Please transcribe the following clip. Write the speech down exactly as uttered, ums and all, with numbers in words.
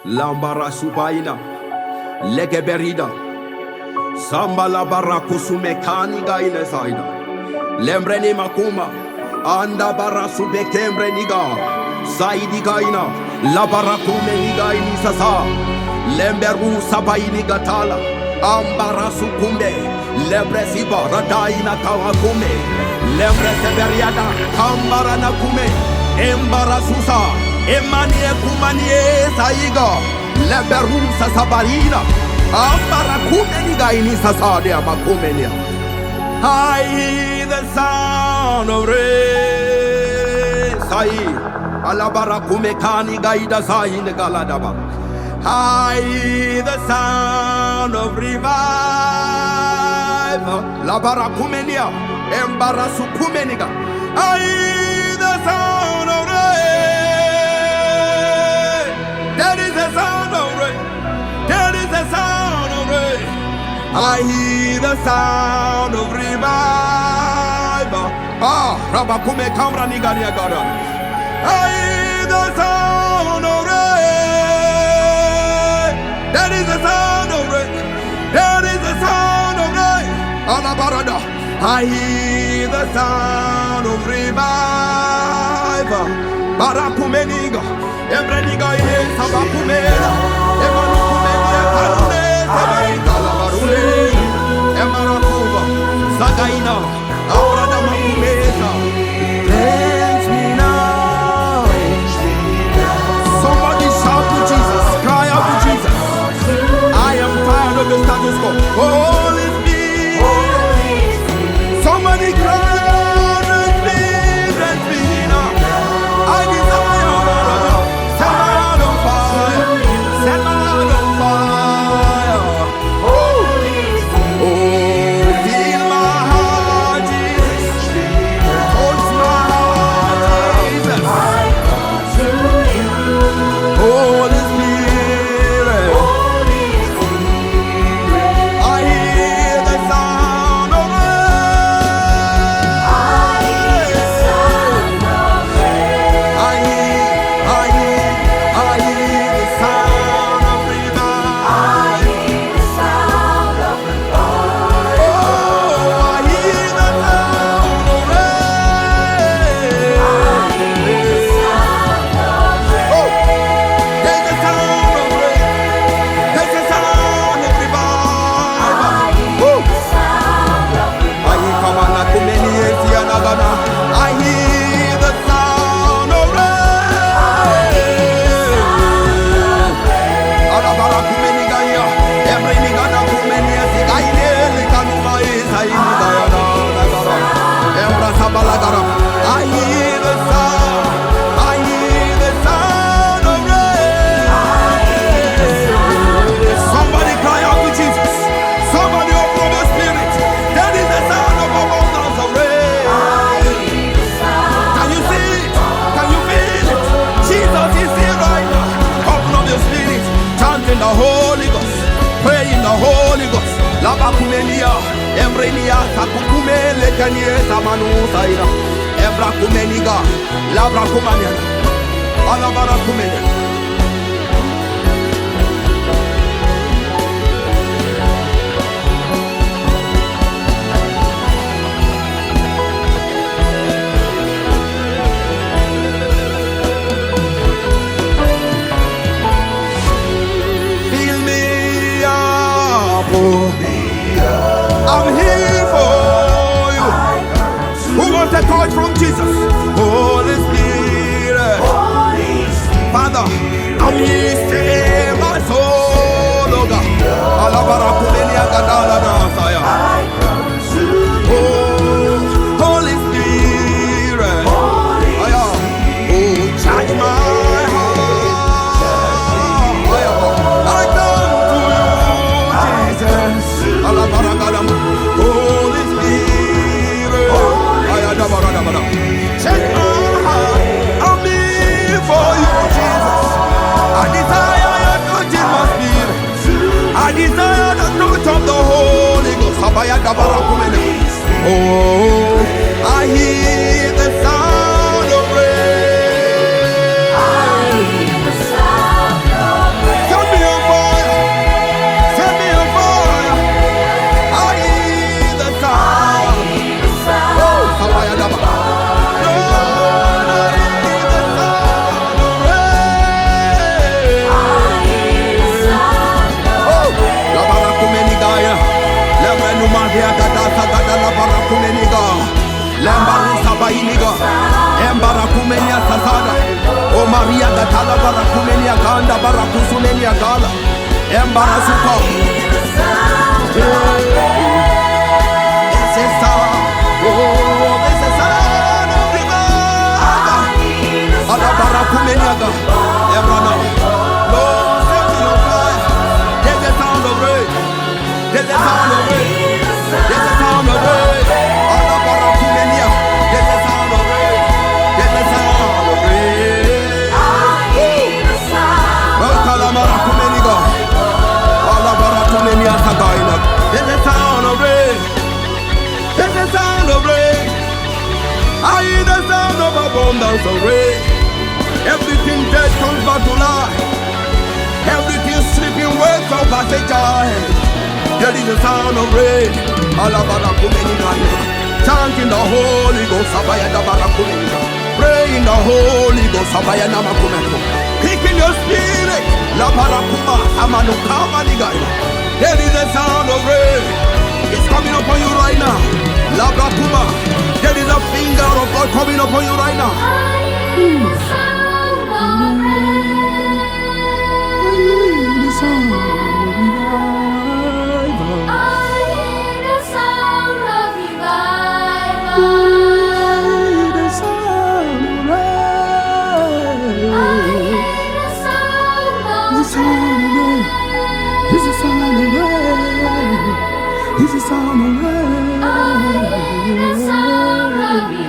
Lambara subaina, legeberida, sambala barakusu mekani gaine saida, lembreni makuma, anda barasu bekembre niga, saidi gaina, la barakume niga ini sasa, lemberu sabaini gatala, ambarasu kumbe, lebresiba radaina kawakume, lembreseberiada, ambarana kume, embarasusa. Emanie kumanie saiga leberusa sabarina ambara kumeniga ini sasade amakumenia. I hear the sound of rain sai alabara kumekani gaida sai negaladaba. I hear the sound of revival labara kumenia embarasu kumeniga. I hear the sound of rain. That is the sound of rain. That is the sound of rain. I hear the sound of revival. Ah, Rabakume Kamra Nigania Gada. I hear the sound of rain. That is the sound of rain. That is the sound of rain. Alabarada. I hear the sound of revival. Barakumeniga. Ebreniga ye sabakumela, emanukumenia karune, sabaita labarule, emarakuba, zagaina, aurada makumesa. Cleanse me now. Somebody shout to Jesus, cry out to Jesus. I am tired of the status quo. Holy Spirit, somebody cry. Labakumenia, Embrenia, Sakukume, Lekanie, Samanu, Saira, Ebra Kumeniga, Labra Kumania, Alabara Kumenia. Fill me up, I'm here for you. Who wants a touch from Jesus? Holy Spirit. Holy Spirit. Father, Kala barakumenia ganda barakusumenia gala. Embarasuko. This is sound. Oh, this is sound of revival. Ala barakumenia ga. Ebrana. Lord, set me on fire. There's a sound of rain. There's a sound of rain. There's a sound of rain. Ala barakumenia. There's a sound of rain. There's a sound of rain. Oh, kala barakumenia ga. Ala barakumenia sagaina. There's a sound of rain. There's a sound of rain. I hear the sound of abundance of rain. Everything dead comes back to life. Everything sleeping wakes up as a child. There is a sound of rain. Chanting the Holy Ghost. Pray in the Holy Ghost. Kick in your spirit. There is a sound of rain. It's coming upon you right now. Labrakuma. There is a finger of God coming upon you right now. He's a son of rain.